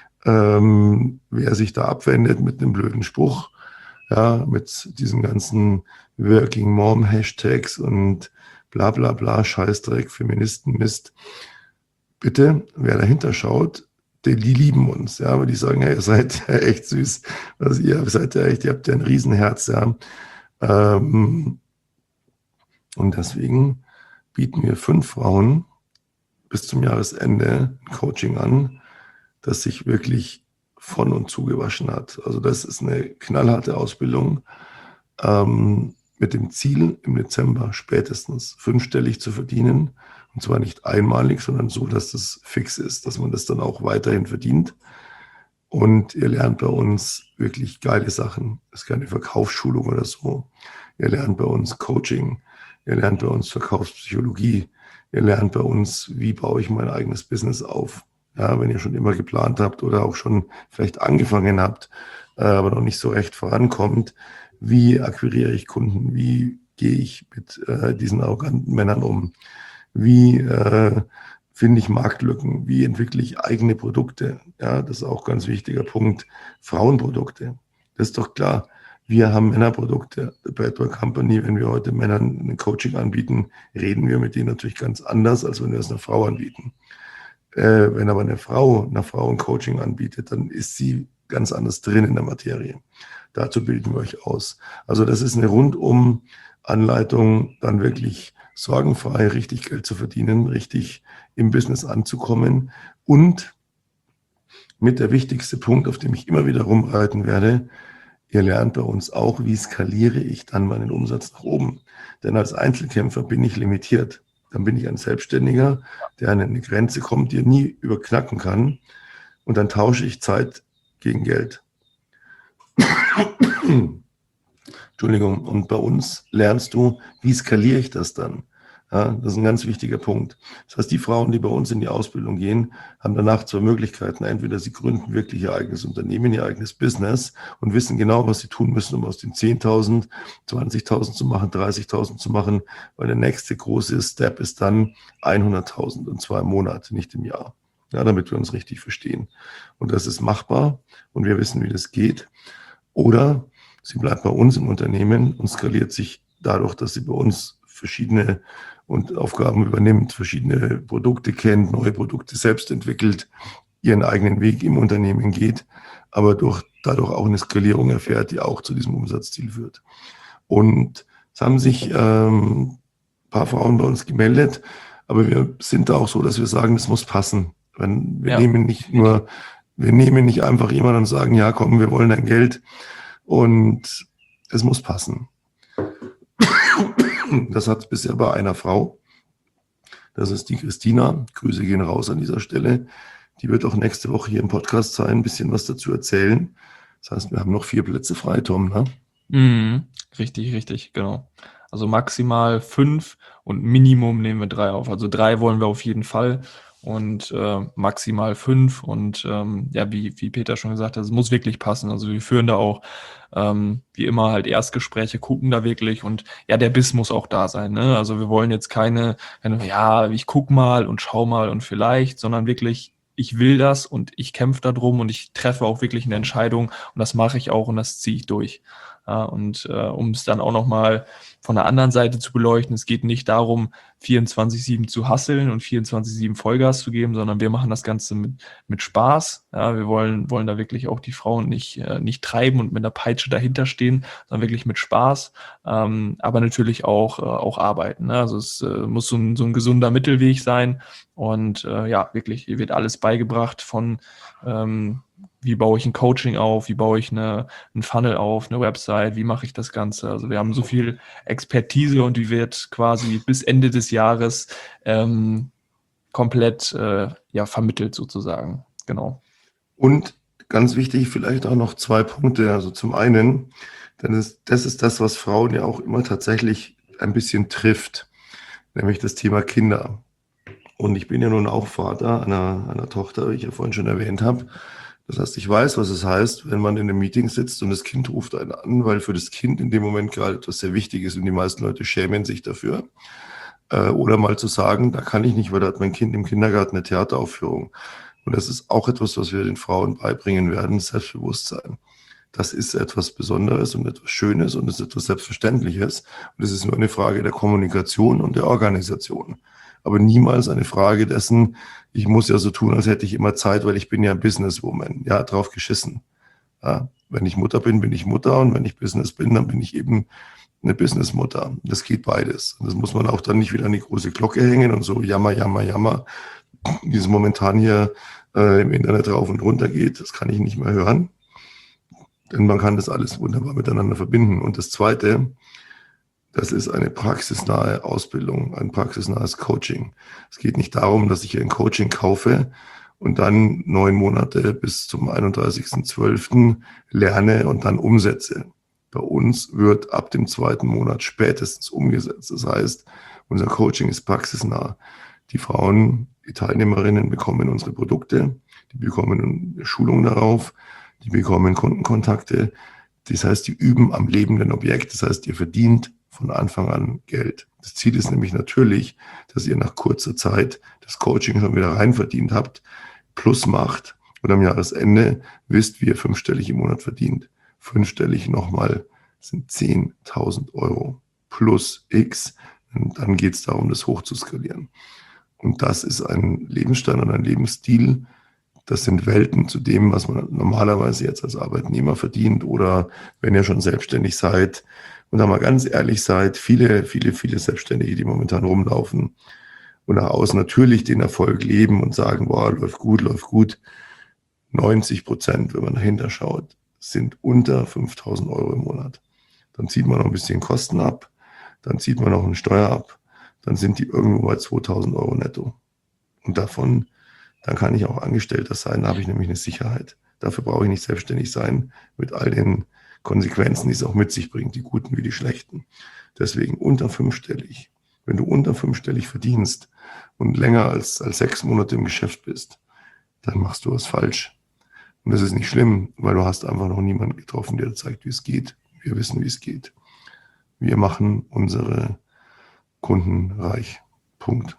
Wer sich da abwendet mit einem blöden Spruch, ja, mit diesen ganzen Working Mom Hashtags und bla bla bla, Scheißdreck, Feministen, Mist. Bitte, wer dahinter schaut, die lieben uns, ja, aber die sagen, hey, ihr seid ja echt süß, also ihr habt ja ein Riesenherz, ja. Und deswegen bieten wir 5 Frauen bis zum Jahresende ein Coaching an, das sich wirklich von und zu gewaschen hat. Also das ist eine knallharte Ausbildung mit dem Ziel, im Dezember spätestens 5-stellig zu verdienen. Und zwar nicht einmalig, sondern so, dass das fix ist, dass man das dann auch weiterhin verdient. Und ihr lernt bei uns wirklich geile Sachen. Es ist keine Verkaufsschulung oder so. Ihr lernt bei uns Coaching. Ihr lernt bei uns Verkaufspsychologie. Ihr lernt bei uns, wie baue ich mein eigenes Business auf. Ja, wenn ihr schon immer geplant habt oder auch schon vielleicht angefangen habt, aber noch nicht so recht vorankommt, wie akquiriere ich Kunden? Wie gehe ich mit diesen arroganten Männern um? Wie finde ich Marktlücken? Wie entwickle ich eigene Produkte? Ja, das ist auch ein ganz wichtiger Punkt. Frauenprodukte. Das ist doch klar. Wir haben Männerprodukte. The Bad Boy Company, wenn wir heute Männern ein Coaching anbieten, reden wir mit denen natürlich ganz anders, als wenn wir es einer Frau anbieten. Wenn aber eine Frau einer Frau ein Coaching anbietet, dann ist sie ganz anders drin in der Materie. Dazu bilden wir euch aus. Also das ist eine rundum Anleitung, dann wirklich sorgenfrei richtig Geld zu verdienen, richtig im Business anzukommen und mit der wichtigste Punkt, auf dem ich immer wieder rumreiten werde, ihr lernt bei uns auch, wie skaliere ich dann meinen Umsatz nach oben. Denn als Einzelkämpfer bin ich limitiert. Dann bin ich ein Selbstständiger, der an eine Grenze kommt, die er nie überknacken kann. Und dann tausche ich Zeit gegen Geld. Entschuldigung. Und bei uns lernst du, wie skaliere ich das dann? Ja, das ist ein ganz wichtiger Punkt. Das heißt, die Frauen, die bei uns in die Ausbildung gehen, haben danach zwei Möglichkeiten. Entweder sie gründen wirklich ihr eigenes Unternehmen, ihr eigenes Business und wissen genau, was sie tun müssen, um aus den 10.000, 20.000 zu machen, 30.000 zu machen, weil der nächste große Step ist dann 100.000 und zwar im Monat, nicht im Jahr. Ja, damit wir uns richtig verstehen. Und das ist machbar und wir wissen, wie das geht. Oder sie bleibt bei uns im Unternehmen und skaliert sich dadurch, dass sie bei uns verschiedene und Aufgaben übernimmt, verschiedene Produkte kennt, neue Produkte selbst entwickelt, ihren eigenen Weg im Unternehmen geht, aber dadurch auch eine Skalierung erfährt, die auch zu diesem Umsatzziel führt. Und es haben sich ein paar Frauen bei uns gemeldet, aber wir sind da auch so, dass wir sagen, das muss passen. Wir nehmen nicht einfach jemanden und sagen, ja komm, wir wollen dein Geld und es muss passen. Das hat es bisher bei einer Frau. Das ist die Christina. Grüße gehen raus an dieser Stelle. Die wird auch nächste Woche hier im Podcast sein, ein bisschen was dazu erzählen. Das heißt, wir haben noch 4 Plätze frei, Tom, ne? Richtig, genau. Also maximal 5 und Minimum nehmen wir 3 auf. Also 3 wollen wir auf jeden Fall und maximal 5. Und wie Peter schon gesagt hat, es muss wirklich passen. Also wir führen da auch wie immer halt Erstgespräche, gucken da wirklich und ja, der Biss muss auch da sein. Ne? Also wir wollen jetzt keine, ich guck mal und schau mal und vielleicht, sondern wirklich, ich will das und ich kämpfe da drum und ich treffe auch wirklich eine Entscheidung und das mache ich auch und das ziehe ich durch. Ja, und um es dann auch nochmal von der anderen Seite zu beleuchten, es geht nicht darum, 24/7 zu hasseln und 24/7 Vollgas zu geben, sondern wir machen das Ganze mit Spaß. Ja, wir wollen da wirklich auch die Frauen nicht treiben und mit einer Peitsche dahinter stehen, sondern wirklich mit Spaß, aber natürlich auch arbeiten. Ne? Also es muss so ein gesunder Mittelweg sein und wirklich, hier wird alles beigebracht von wie baue ich ein Coaching auf, wie baue ich ein Funnel auf, eine Website, wie mache ich das Ganze. Also wir haben so viel Expertise und die wird quasi bis Ende des Jahres komplett vermittelt sozusagen. Genau. Und ganz wichtig, vielleicht auch noch 2 Punkte. Also zum einen, das ist das, was Frauen ja auch immer tatsächlich ein bisschen trifft, nämlich das Thema Kinder. Und ich bin ja nun auch Vater einer Tochter, wie ich ja vorhin schon erwähnt habe. Das heißt, ich weiß, was es heißt, wenn man in einem Meeting sitzt und das Kind ruft einen an, weil für das Kind in dem Moment gerade etwas sehr wichtig ist und die meisten Leute schämen sich dafür. Oder mal zu sagen, da kann ich nicht, weil da hat mein Kind im Kindergarten eine Theateraufführung. Und das ist auch etwas, was wir den Frauen beibringen werden, Selbstbewusstsein. Das ist etwas Besonderes und etwas Schönes und es ist etwas Selbstverständliches. Und es ist nur eine Frage der Kommunikation und der Organisation. Aber niemals eine Frage dessen, ich muss ja so tun, als hätte ich immer Zeit, weil ich bin ja Businesswoman. Ja, drauf geschissen. Ja, wenn ich Mutter bin, bin ich Mutter und wenn ich Business bin, dann bin ich eben eine Businessmutter. Das geht beides. Und das muss man auch dann nicht wieder an die große Glocke hängen und so jammer, wie es momentan hier im Internet rauf und runter geht. Das kann ich nicht mehr hören. Denn man kann das alles wunderbar miteinander verbinden. Und das Zweite, das ist eine praxisnahe Ausbildung, ein praxisnahes Coaching. Es geht nicht darum, dass ich ein Coaching kaufe und dann 9 Monate bis zum 31.12. lerne und dann umsetze. Bei uns wird ab dem 2. Monat spätestens umgesetzt. Das heißt, unser Coaching ist praxisnah. Die Frauen, die Teilnehmerinnen bekommen unsere Produkte, die bekommen eine Schulung darauf, die bekommen Kundenkontakte. Das heißt, die üben am lebenden Objekt. Das heißt, ihr verdient von Anfang an Geld. Das Ziel ist nämlich natürlich, dass ihr nach kurzer Zeit das Coaching schon wieder rein verdient habt, plus macht und am Jahresende wisst, wie ihr 5-stellig im Monat verdient. 5-stellig nochmal sind 10.000 Euro plus X. Und dann geht es darum, das hochzuskalieren. Und das ist ein Lebensstand und ein Lebensstil. Das sind Welten zu dem, was man normalerweise jetzt als Arbeitnehmer verdient oder wenn ihr schon selbstständig seid. Und da mal ganz ehrlich seid, viele Selbstständige, die momentan rumlaufen und nach außen natürlich den Erfolg leben und sagen, boah, läuft gut. 90%, wenn man dahinter schaut, sind unter 5.000 Euro im Monat. Dann zieht man noch ein bisschen Kosten ab, dann zieht man noch eine Steuer ab, dann sind die irgendwo bei 2.000 Euro netto. Und davon, dann kann ich auch Angestellter sein, da habe ich nämlich eine Sicherheit. Dafür brauche ich nicht selbstständig sein mit all den Konsequenzen, die es auch mit sich bringt, die guten wie die schlechten. Deswegen unter 5-stellig Wenn du unter 5-stellig verdienst und länger als 6 Monate im Geschäft bist, dann machst du was falsch. Und das ist nicht schlimm, weil du hast einfach noch niemanden getroffen, der dir zeigt, wie es geht. Wir wissen, wie es geht. Wir machen unsere Kunden reich. Punkt.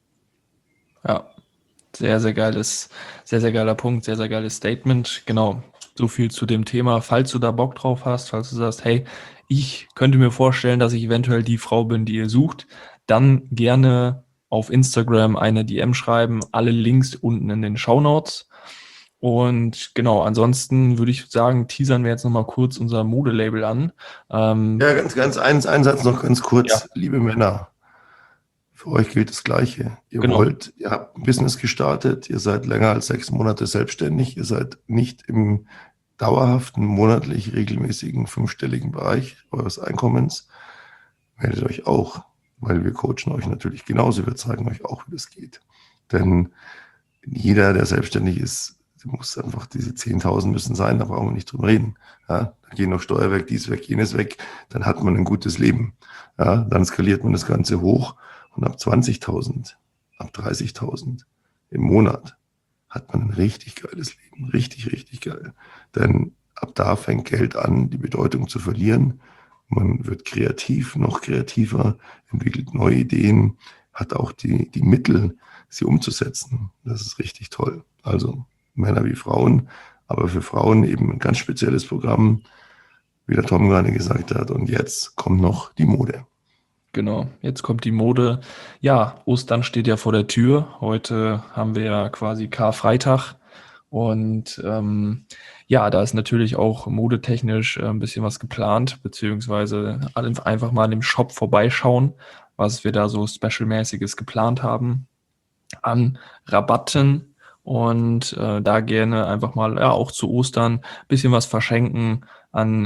Ja, sehr, sehr geiler Punkt, sehr, sehr geiles Statement. Genau, so viel zu dem Thema. Falls du da Bock drauf hast, falls du sagst, hey, ich könnte mir vorstellen, dass ich eventuell die Frau bin, die ihr sucht, dann gerne auf Instagram eine DM schreiben. Alle Links unten in den Shownotes. Und genau, ansonsten würde ich sagen, teasern wir jetzt nochmal kurz unser Modelabel an. Ja, ganz ein Satz noch ganz kurz. Ja. Liebe Männer, für euch gilt das Gleiche. Ihr habt ein Business gestartet, ihr seid länger als 6 Monate selbstständig, ihr seid nicht im dauerhaften, monatlich regelmäßigen 5-stelligen Bereich eures Einkommens. Meldet euch auch, weil wir coachen euch natürlich genauso. Wir zeigen euch auch, wie das geht. Denn jeder, der selbstständig ist, muss einfach, diese 10.000 müssen sein, da brauchen wir nicht drüber reden. Ja, da gehen noch Steuer weg, dies weg, jenes weg, dann hat man ein gutes Leben. Ja, dann skaliert man das Ganze hoch und ab 20.000, ab 30.000 im Monat hat man ein richtig geiles Leben. Richtig, richtig geil. Denn ab da fängt Geld an, die Bedeutung zu verlieren. Man wird kreativ, noch kreativer, entwickelt neue Ideen, hat auch die Mittel, sie umzusetzen. Das ist richtig toll. Also Männer wie Frauen, aber für Frauen eben ein ganz spezielles Programm, wie der Tom gerade gesagt hat. Und jetzt kommt noch die Mode. Genau, jetzt kommt die Mode. Ja, Ostern steht ja vor der Tür. Heute haben wir ja quasi Karfreitag. Und ja, da ist natürlich auch modetechnisch ein bisschen was geplant, beziehungsweise einfach mal im Shop vorbeischauen, was wir da so Special-mäßiges geplant haben an Rabatten. Und da gerne einfach mal auch zu Ostern ein bisschen was verschenken an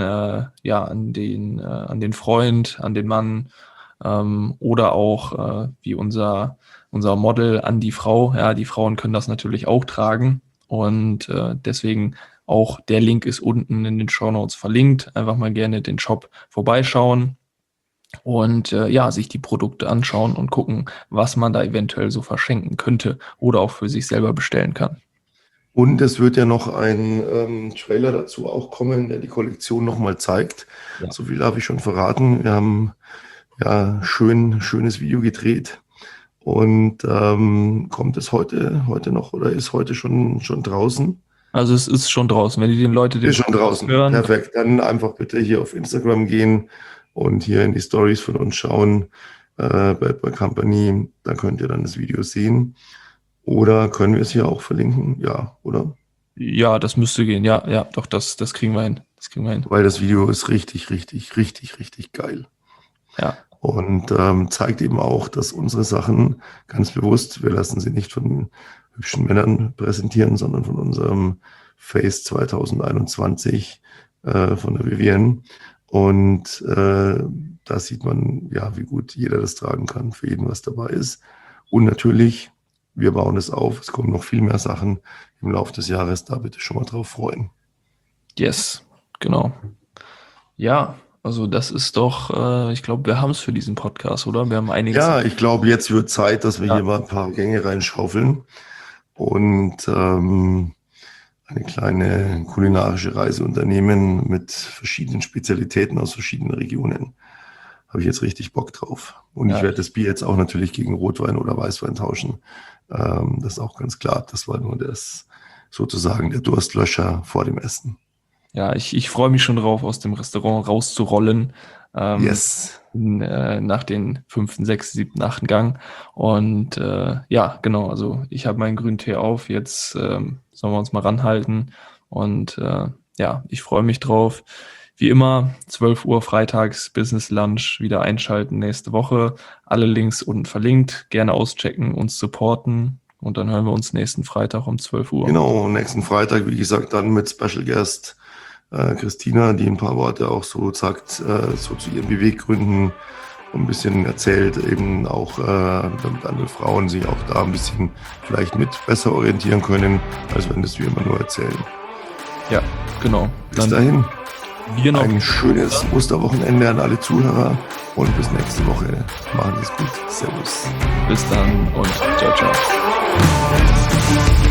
den Freund, an den Mann oder auch wie unser Model an die Frau. Ja, die Frauen können das natürlich auch tragen und deswegen auch der Link ist unten in den Shownotes verlinkt. Einfach mal gerne den Shop vorbeischauen. Und sich die Produkte anschauen und gucken, was man da eventuell so verschenken könnte oder auch für sich selber bestellen kann. Und es wird ja noch ein Trailer dazu auch kommen, der die Kollektion nochmal zeigt. Ja. So viel darf ich schon verraten. Wir haben ja schönes Video gedreht. Und kommt es heute noch oder ist heute schon draußen? Also es ist schon draußen. Wenn die Leute den ist schon draußen hören. Perfekt. Dann einfach bitte hier auf Instagram gehen und hier in die Stories von uns schauen, Bad Boy Company, da könnt ihr dann das Video sehen. Oder können wir es hier auch verlinken? Ja, oder? Ja, das müsste gehen. Ja, doch, das kriegen wir hin. Weil das Video ist richtig geil. Ja. Und zeigt eben auch, dass unsere Sachen ganz bewusst, wir lassen sie nicht von hübschen Männern präsentieren, sondern von unserem Face 2021 von der Vivienne. Und da sieht man, ja, wie gut jeder das tragen kann, für jeden was dabei ist. Und natürlich, wir bauen es auf, es kommen noch viel mehr Sachen im Laufe des Jahres, da bitte schon mal drauf freuen. Yes, genau. Ja, also das ist doch, ich glaube, wir haben es für diesen Podcast, oder? Wir haben einiges. Ja, ich glaube, jetzt wird Zeit, dass wir hier mal ein paar Gänge reinschaufeln und eine kleine kulinarische Reise unternehmen mit verschiedenen Spezialitäten aus verschiedenen Regionen. Habe ich jetzt richtig Bock drauf. Und ich werde das Bier jetzt auch natürlich gegen Rotwein oder Weißwein tauschen. Das ist auch ganz klar. Das war nur sozusagen der Durstlöscher vor dem Essen. Ja, ich freue mich schon drauf, aus dem Restaurant rauszurollen. Yes. Nach den 5., 6., 7., 8. Gang. Und genau, also ich habe meinen grünen Tee auf. Jetzt sollen wir uns mal ranhalten. Und ich freue mich drauf. Wie immer, 12 Uhr freitags, Business Lunch, wieder einschalten nächste Woche. Alle Links unten verlinkt. Gerne auschecken, uns supporten. Und dann hören wir uns nächsten Freitag um 12 Uhr. Genau, nächsten Freitag, wie gesagt, dann mit Special Guest Christina, die ein paar Worte auch so sagt, so zu ihren Beweggründen ein bisschen erzählt, eben auch, damit andere Frauen sich auch da ein bisschen vielleicht mit besser orientieren können, als wenn das wir immer nur erzählen. Ja, genau. Bis dahin. Wir noch ein schönes Osterwochenende an alle Zuhörer und bis nächste Woche. Machen Sie es gut. Servus. Bis dann und ciao, ciao.